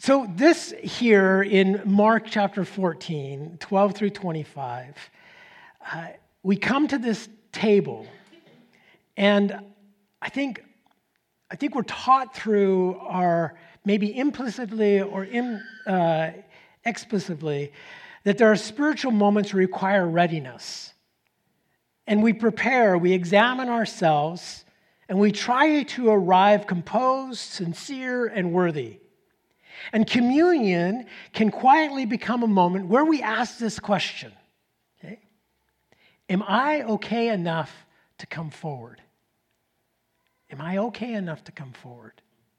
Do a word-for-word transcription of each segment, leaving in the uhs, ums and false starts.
So this here in Mark chapter fourteen, twelve through twenty-five, uh, we come to this table, and I think I think we're taught through our, maybe implicitly or in, uh, explicitly, that there are spiritual moments that require readiness. And we prepare, we examine ourselves, and we try to arrive composed, sincere, and worthy. And communion can quietly become a moment where we ask this question, okay? Am I okay enough to come forward? Am I okay enough to come forward?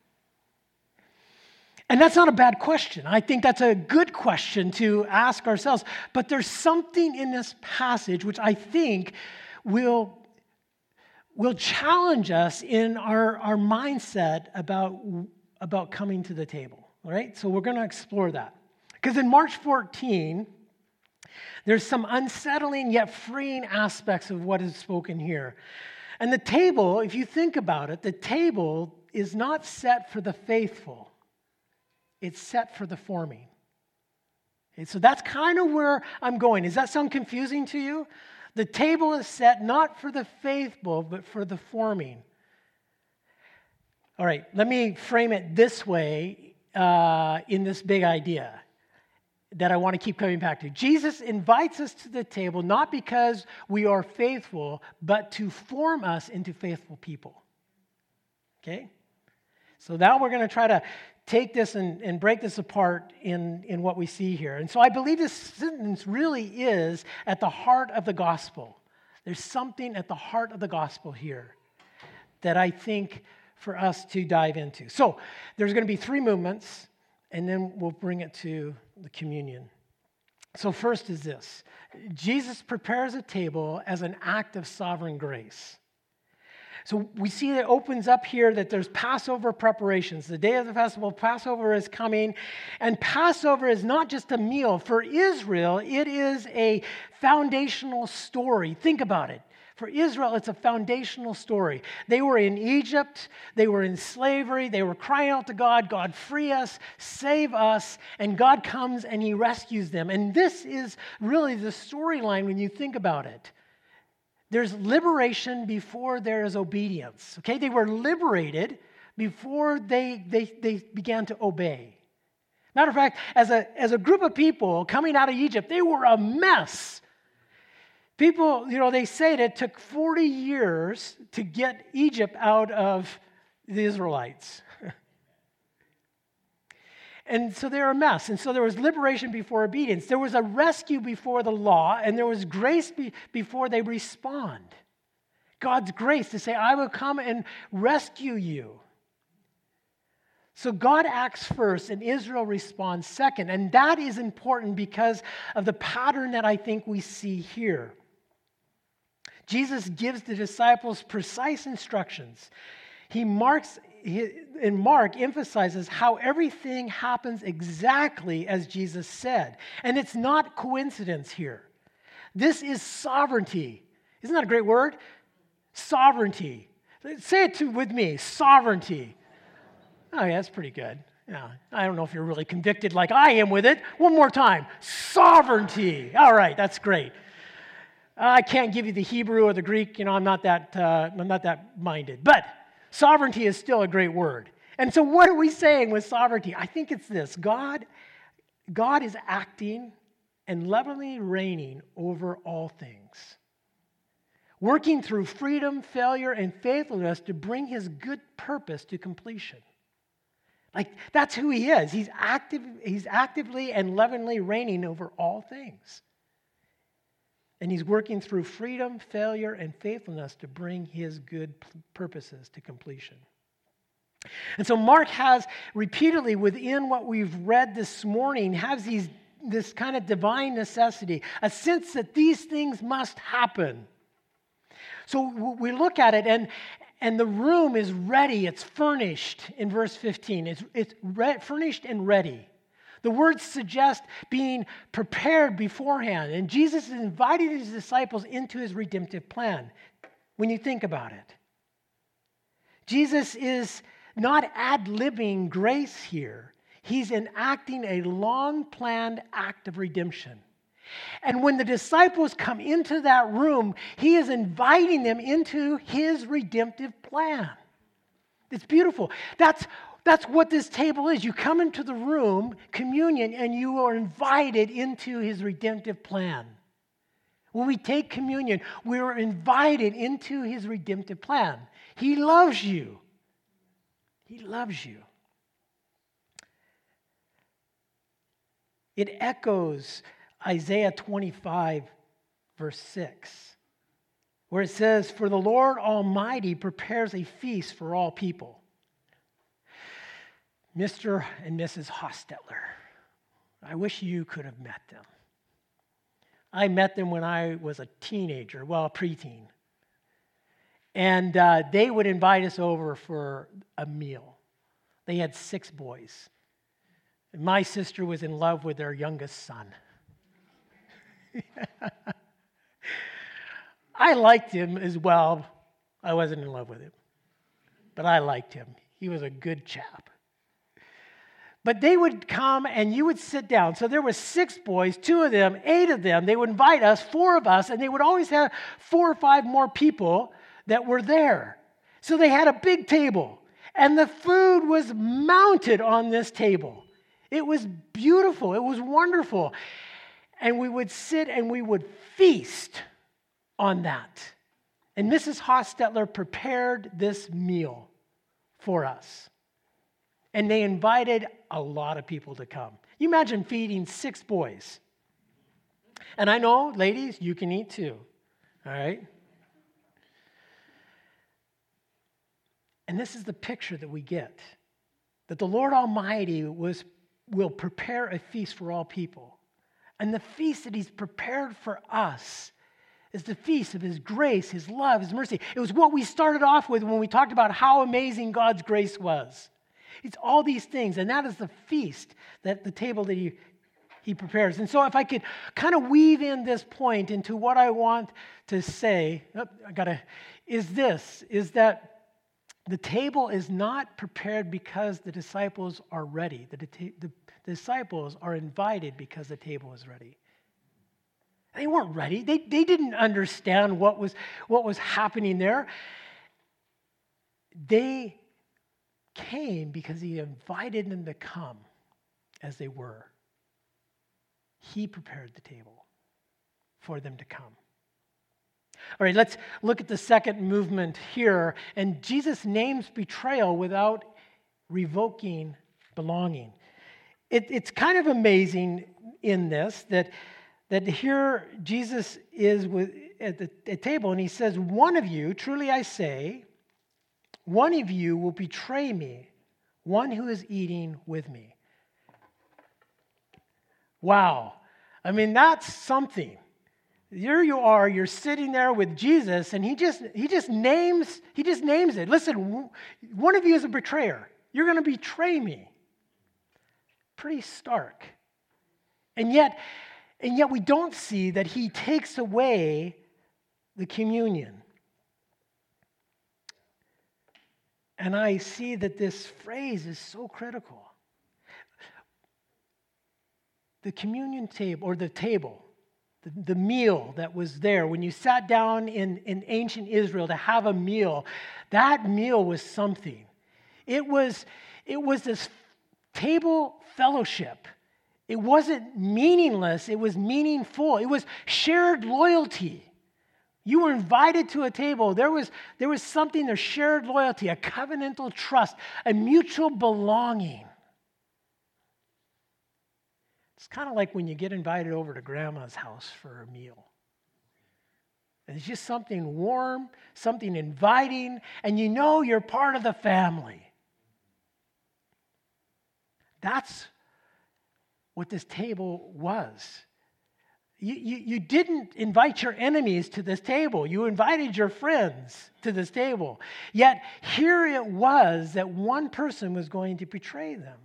And that's not a bad question. I think that's a good question to ask ourselves. But there's something in this passage which I think will, will challenge us in our, our mindset about, about coming to the table. All right? So we're going to explore that. Because in Mark fourteen, there's some unsettling yet freeing aspects of what is spoken here. And the table, if you think about it, the table is not set for the faithful. It's set for the forming. Okay, so that's kind of where I'm going. Does that sound confusing to you? The table is set not for the faithful, but for the forming. All right, let me frame it this way uh, in this big idea that I want to keep coming back to. Jesus invites us to the table not because we are faithful, but to form us into faithful people. Okay? So now we're going to try to take this and, and break this apart in, in what we see here. And so I believe this sentence really is at the heart of the gospel. There's something at the heart of the gospel here that I think for us to dive into. So there's going to be three movements, and then we'll bring it to the communion. So first is this. Jesus prepares a table as an act of sovereign grace. So we see that it opens up here that there's Passover preparations. The day of the festival, Passover is coming. And Passover is not just a meal. For Israel, it is a foundational story. Think about it. For Israel, it's a foundational story. They were in Egypt. They were in slavery. They were crying out to God, God, free us, save us. And God comes and he rescues them. And this is really the storyline when you think about it. There's liberation before there is obedience. Okay, they were liberated before they, they, they began to obey. Matter of fact, as a, as a group of people coming out of Egypt, they were a mess. People, you know, they say that it took forty years to get Egypt out of the Israelites. And so they're a mess. And so there was liberation before obedience. There was a rescue before the law, and there was grace be- before they respond. God's grace to say, I will come and rescue you. So God acts first, and Israel responds second. And that is important because of the pattern that I think we see here. Jesus gives the disciples precise instructions. He marks, in Mark, emphasizes how everything happens exactly as Jesus said. And it's not coincidence here. This is sovereignty. Isn't that a great word? Sovereignty. Say it to, with me, sovereignty. Oh, yeah, that's pretty good. Yeah, I don't know if you're really convicted like I am with it. One more time. Sovereignty. All right, that's great. I can't give you the Hebrew or the Greek. You know, I'm not that, uh, I'm not that minded. But sovereignty is still a great word. And so what are we saying with sovereignty? I think it's this. God, God is acting and lovingly reigning over all things, working through freedom, failure, and faithfulness to bring his good purpose to completion. Like, that's who he is. He's active, he's actively and lovingly reigning over all things. And he's working through freedom, failure, and faithfulness to bring his good p- purposes to completion. And so Mark has repeatedly within what we've read this morning, has these, this kind of divine necessity, a sense that these things must happen. So we look at it, and, and the room is ready. It's furnished in verse fifteen. It's, it's re- furnished and ready. The words suggest being prepared beforehand. And Jesus is inviting his disciples into his redemptive plan when you think about it. Jesus is not ad-libbing grace here. He's enacting a long-planned act of redemption. And when the disciples come into that room, he is inviting them into his redemptive plan. It's beautiful. That's, that's what this table is. You come into the room, communion, and you are invited into his redemptive plan. When we take communion, we are invited into his redemptive plan. He loves you. He loves you. It echoes Isaiah twenty-five, verse six, where it says, "For the Lord Almighty prepares a feast for all people." Mister and Missus Hostetler, I wish you could have met them. I met them when I was a teenager, well, a preteen. And uh, they would invite us over for a meal. They had six boys. And my sister was in love with their youngest son. I liked him as well. I wasn't in love with him, but I liked him. He was a good chap. But they would come and you would sit down. So there were six boys, two of them, eight of them. They would invite us, four of us, and they would always have four or five more people that were there. So they had a big table, and the food was mounted on this table. It was beautiful. It was wonderful. And we would sit and we would feast on that. And Missus Hostetler prepared this meal for us. And they invited a lot of people to come. You imagine feeding six boys. And I know, ladies, you can eat too. All right? And this is the picture that we get. That the Lord Almighty was, will prepare a feast for all people. And the feast that he's prepared for us is the feast of his grace, his love, his mercy. It was what we started off with when we talked about how amazing God's grace was. It's all these things, and that is the feast, that the table that he, he prepares. And so if I could kind of weave in this point into what I want to say, oh, I gotta, is this, is that the table is not prepared because the disciples are ready. The, the, the disciples are invited because the table is ready. They weren't ready. They, they didn't understand what was, what was happening there. They came because he invited them to come as they were. He prepared the table for them to come. All right, let's look at the second movement here. And Jesus names betrayal without revoking belonging. It, it's kind of amazing in this that, that here Jesus is with, at the at table and he says, "One of you, truly I say, one of you will betray me, one who is eating with me." Wow. I mean, that's something. Here you are, you're sitting there with Jesus, and he just he just names, he just names it. Listen, one of you is a betrayer. You're going to betray me. Pretty stark. And yet, and yet we don't see that he takes away the communion. And I see that this phrase is so critical. The communion table, or the table, the, the meal that was there, when you sat down in, in ancient Israel to have a meal, that meal was something. It was, it was this table fellowship. It wasn't meaningless, it was meaningful. It was shared loyalty. You were invited to a table. There was, there was something, there's shared loyalty, a covenantal trust, a mutual belonging. It's kind of like when you get invited over to grandma's house for a meal. It's just something warm, something inviting, and you know you're part of the family. That's what this table was. You, you, you didn't invite your enemies to this table. You invited your friends to this table. Yet here it was that one person was going to betray them.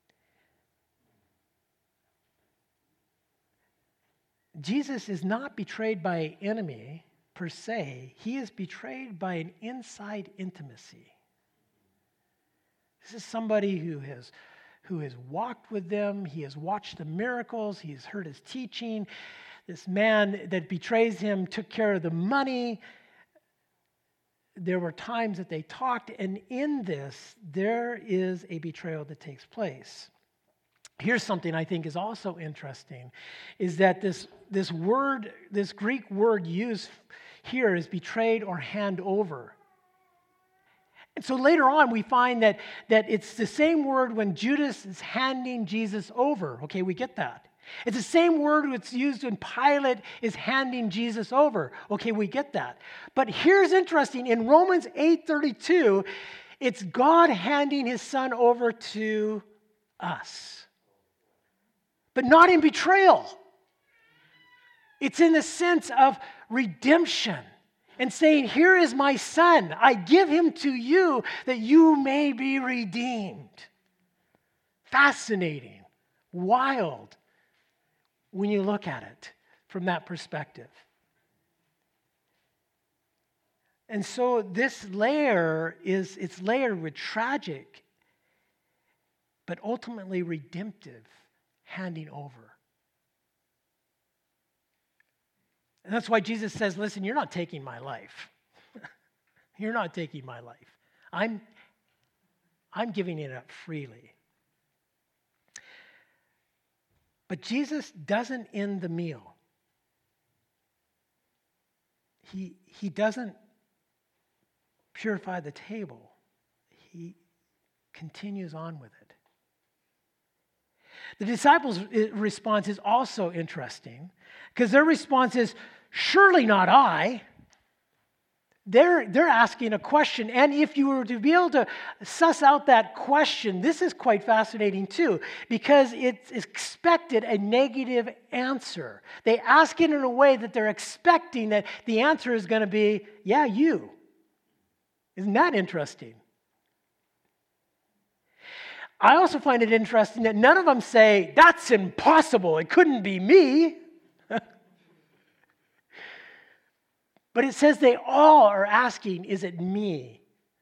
Jesus is not betrayed by an enemy per se. He is betrayed by an inside intimacy. This is somebody who has who has walked with them. He has watched the miracles. He has heard his teaching. This man that betrays him took care of the money. There were times that they talked, and in this, there is a betrayal that takes place. Here's something I think is also interesting, is that this, this word, this Greek word used here is betrayed or hand over. And so later on, we find that, that it's the same word when Judas is handing Jesus over. Okay, we get that. It's the same word that's used when Pilate is handing Jesus over. Okay, we get that. But here's interesting. In Romans eight thirty-two, it's God handing his son over to us. But not in betrayal. It's in the sense of redemption. And saying, here is my son. I give him to you that you may be redeemed. Fascinating. Wild. When you look at it from that perspective. And so this layer is, it's layered with tragic, but ultimately redemptive handing over. And that's why Jesus says, listen, you're not taking my life. You're not taking my life. I'm, I'm giving it up freely. But Jesus doesn't end the meal. He, he doesn't purify the table. He continues on with it. The disciples' response is also interesting because their response is, surely not I. They're, they're asking a question, and if you were to be able to suss out that question, this is quite fascinating too, because it's expected a negative answer. They ask it in a way that they're expecting that the answer is going to be, yeah, you. Isn't that interesting? I also find it interesting that none of them say, that's impossible, it couldn't be me. But it says they all are asking, is it me?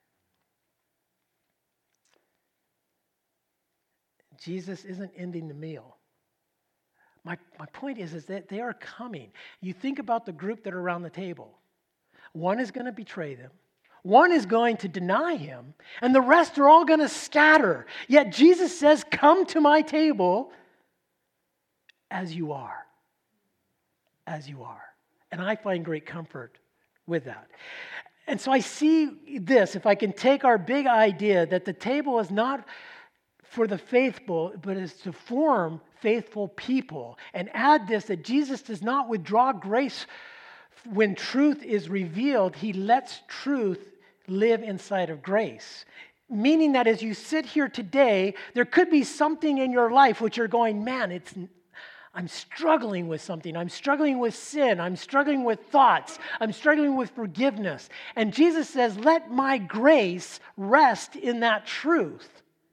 Jesus isn't ending the meal. My, my point is, is that they are coming. You think about the group that are around the table. One is going to betray them. One is going to deny him. And the rest are all going to scatter. Yet Jesus says, come to my table as you are. As you are. And I find great comfort with that. And so I see this, if I can take our big idea that the table is not for the faithful, but is to form faithful people, and add this, that Jesus does not withdraw grace when truth is revealed. He lets truth live inside of grace. Meaning that as you sit here today, there could be something in your life which you're going, man, it's I'm struggling with something. I'm struggling with sin. I'm struggling with thoughts. I'm struggling with forgiveness. And Jesus says, let my grace rest in that truth.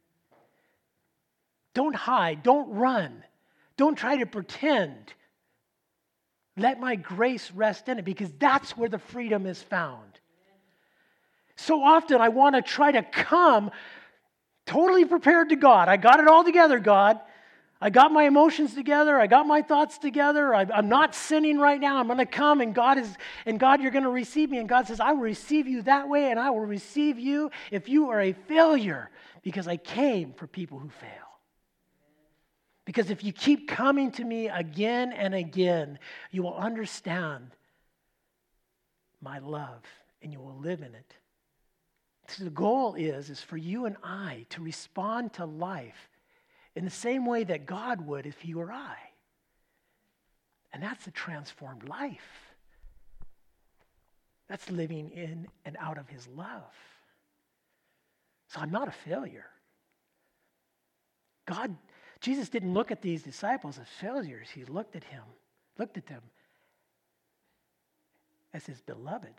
Don't hide. Don't run. Don't try to pretend. Let my grace rest in it, because that's where the freedom is found. So often I want to try to come totally prepared to God. I got it all together, God. I got my emotions together. I got my thoughts together. I, I'm not sinning right now. I'm going to come, and God is, and God, you're going to receive me. And God says, I will receive you that way, and I will receive you if you are a failure, because I came for people who fail. Because if you keep coming to me again and again, you will understand my love, and you will live in it. So the goal is, is for you and I to respond to life in the same way that God would if he were I. And that's a transformed life. That's living in and out of his love. So I'm not a failure. God, Jesus didn't look at these disciples as failures. He looked at him, looked at them as his beloved.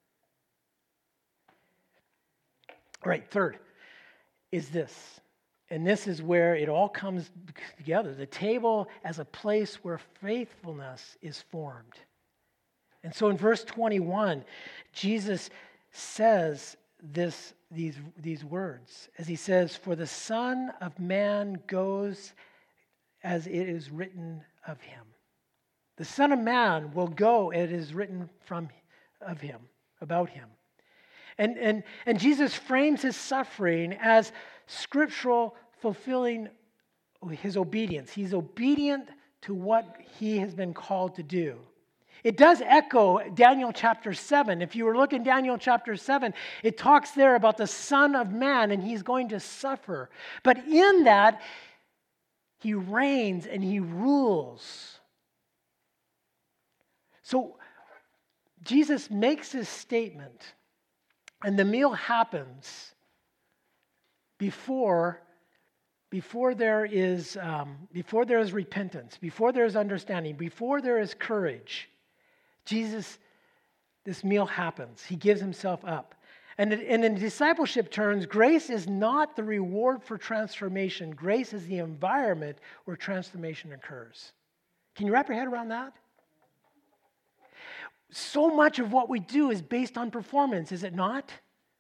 All right, third is this. And this is where it all comes together. The table as a place where faithfulness is formed. And so in verse twenty-one, Jesus says this, these, these words as he says, "For the Son of Man goes as it is written of him." The Son of Man will go as it is written from of him, about him. And, and, and Jesus frames his suffering as scriptural fulfilling his obedience. He's obedient to what he has been called to do. It does echo Daniel chapter seven. If you were looking Daniel chapter seven, it talks there about the Son of Man and he's going to suffer. But in that, he reigns and he rules. So Jesus makes this statement, and the meal happens before, before there is um, before there is repentance, before there is understanding, before there is courage. Jesus, this meal happens. He gives himself up. And, it, and in discipleship terms, grace is not the reward for transformation. Grace is the environment where transformation occurs. Can you wrap your head around that? So much of what we do is based on performance, is it not?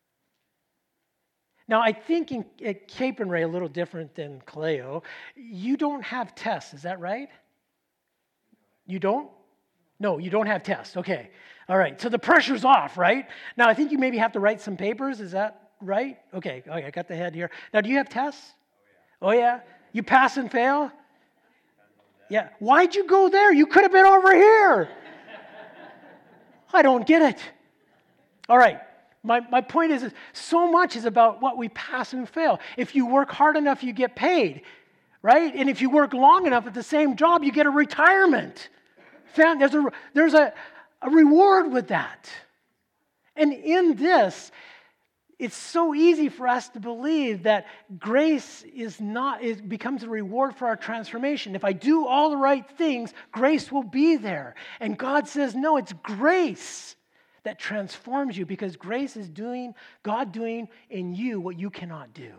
Now, I think in, at Cape and Ray, a little different than Kaleo, you don't have tests, is that right? You don't? No, you don't have tests. Okay. All right. So the pressure's off, right? Now, I think you maybe have to write some papers. Is that right? Okay. Okay, I got the head here. Now, do you have tests? Oh, yeah? Oh, yeah? You pass and fail? Yeah. Why'd you go there? You could have been over here. I don't get it. All right. My, my point is, is so much is about what we pass and fail. If you work hard enough, you get paid, right? And if you work long enough at the same job, you get a retirement. There's a, there's a, a reward with that. And in this, it's so easy for us to believe that grace is not, it becomes a reward for our transformation. If I do all the right things, grace will be there. And God says, no, it's grace that transforms you, because grace is doing, God doing in you what you cannot do.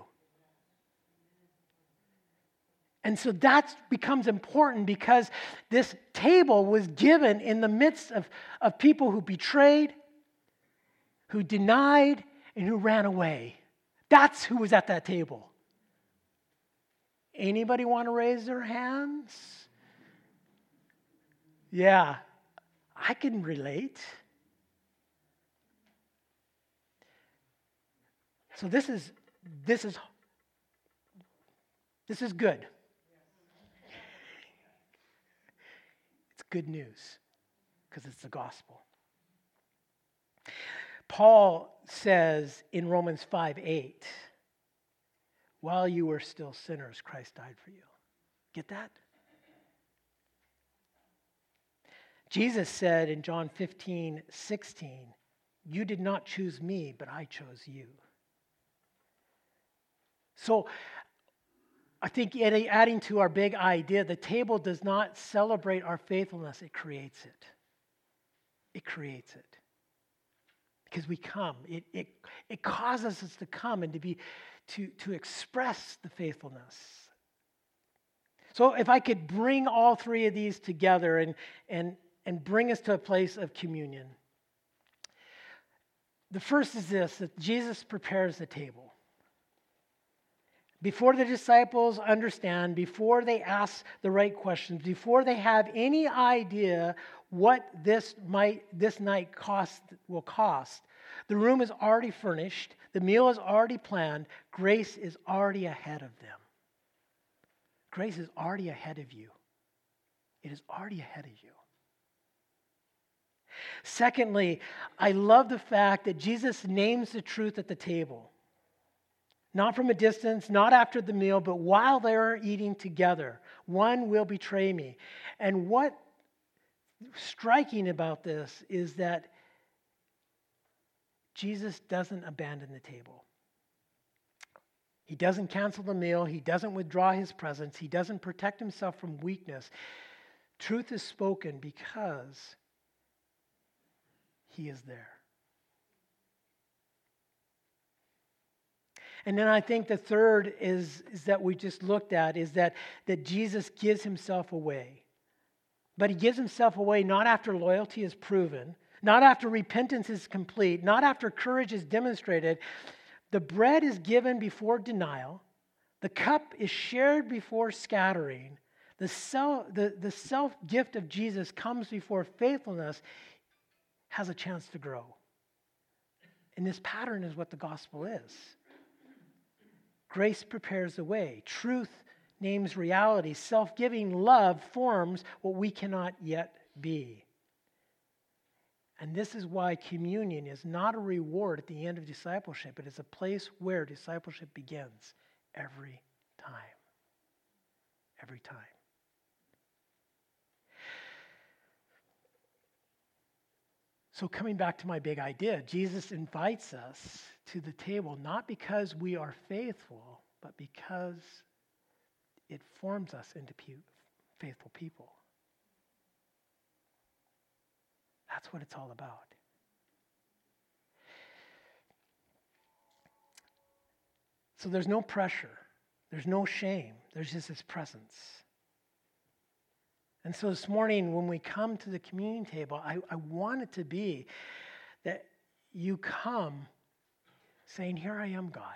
And so that becomes important, because this table was given in the midst of, of people who betrayed, who denied, and who ran away. That's who was at that table. Anybody want to raise their hands? Yeah, I can relate. So this is this is this is good. It's good news because it's the gospel. Paul says in Romans five eight, while you were still sinners, Christ died for you. Get that? Jesus said in John fifteen sixteen, you did not choose me, but I chose you. So I think adding to our big idea, the table does not celebrate our faithfulness, it creates it. It creates it. Because we come. It, it, it causes us to come and to be to, to express the faithfulness. So if I could bring all three of these together and, and, and bring us to a place of communion. The first is this, that Jesus prepares the table. Before the disciples understand, before they ask the right questions, before they have any idea what this might this night cost will cost, the room is already furnished, the meal is already planned, grace is already ahead of them. Grace is already ahead of you. It is already ahead of you. Secondly, I love the fact that Jesus names the truth at the table. Not from a distance, not after the meal, but while they are eating together. One will betray me. And what striking about this is that Jesus doesn't abandon the table. He doesn't cancel the meal. He doesn't withdraw his presence. He doesn't protect himself from weakness. Truth is spoken because he is there. And then I think the third is, is that we just looked at is that, that Jesus gives himself away. But he gives himself away not after loyalty is proven, not after repentance is complete, not after courage is demonstrated. The bread is given before denial. The cup is shared before scattering. The self, the, the self-gift of Jesus comes before faithfulness has a chance to grow. And this pattern is what the gospel is. Grace prepares the way. Truth names reality. Self-giving love forms what we cannot yet be. And this is why communion is not a reward at the end of discipleship. It is a place where discipleship begins every time. Every time. So coming back to my big idea, Jesus invites us to the table not because we are faithful, but because it forms us into faithful people. That's what it's all about. So there's no pressure. There's no shame. There's just His presence. And so this morning, when we come to the communion table, I, I want it to be that you come saying, "Here I am, God."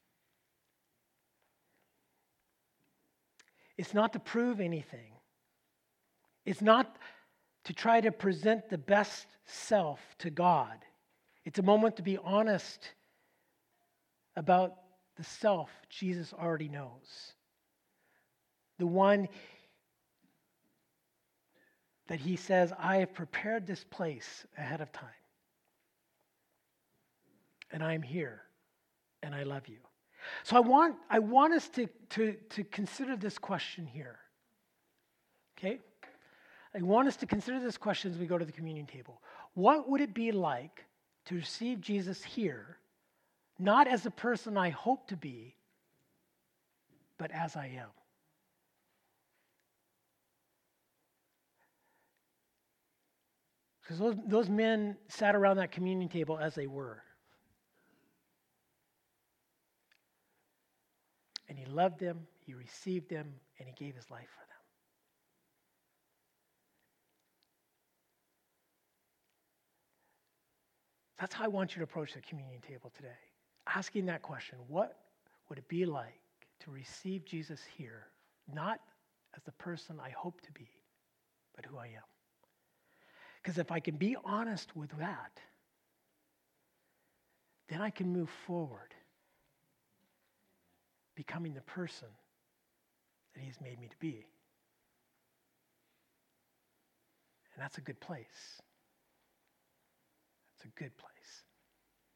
It's not to prove anything. It's not to try to present the best self to God. It's a moment to be honest about the self Jesus already knows. The one that He says, "I have prepared this place ahead of time. And I'm here, and I love you." So I want, I want us to, to, to consider this question here. Okay? I want us to consider this question as we go to the communion table. What would it be like to receive Jesus here, not as the person I hope to be, but as I am? Because those, those men sat around that communion table as they were. And He loved them, He received them, and He gave His life for them. That's how I want you to approach the communion table today. Asking that question, what would it be like to receive Jesus here, not as the person I hope to be, but who I am? Because if I can be honest with that, then I can move forward, becoming the person that He's made me to be. And that's a good place. That's a good place.